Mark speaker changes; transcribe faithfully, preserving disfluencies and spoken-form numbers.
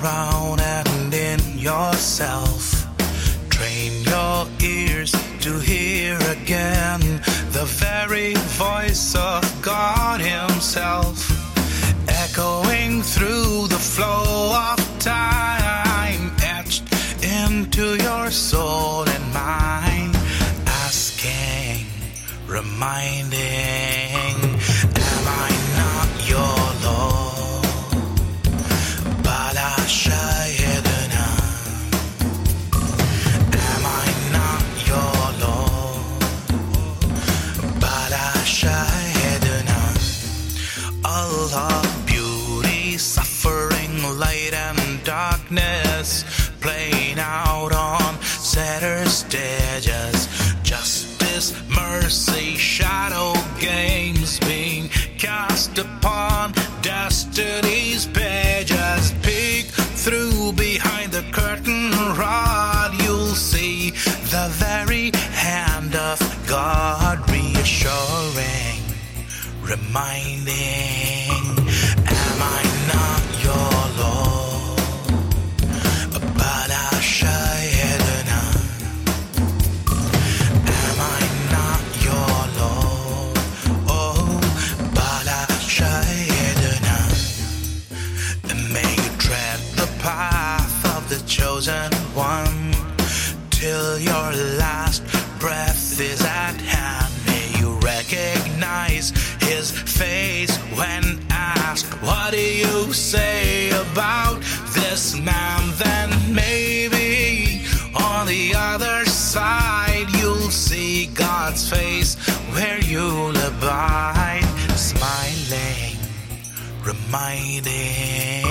Speaker 1: around and in yourself. Train your ears to hear again the very voice of God Himself, echoing through the flow of time, etched into your soul and mind, asking, reminding, am I not your Lord? Bala Shayadana. Am I not your Lord? Bala Shayadana. Allah, beauty, suffering, light and darkness, playing out on center stages. Justice, mercy, shadow games being cast upon destiny's pages. Peek through behind the curtain rod, you'll see the very hand of God, reassuring, reminding, am I not your Lord? Bala Shayadana. Am I not your Lord? Oh, Bala Shayadana. May you tread the path of the chosen one till your last breath is at hand. May you recognize His face when asked, what do you say about this man? Then maybe on the other side you'll see God's face where you'll abide, smiling, reminding.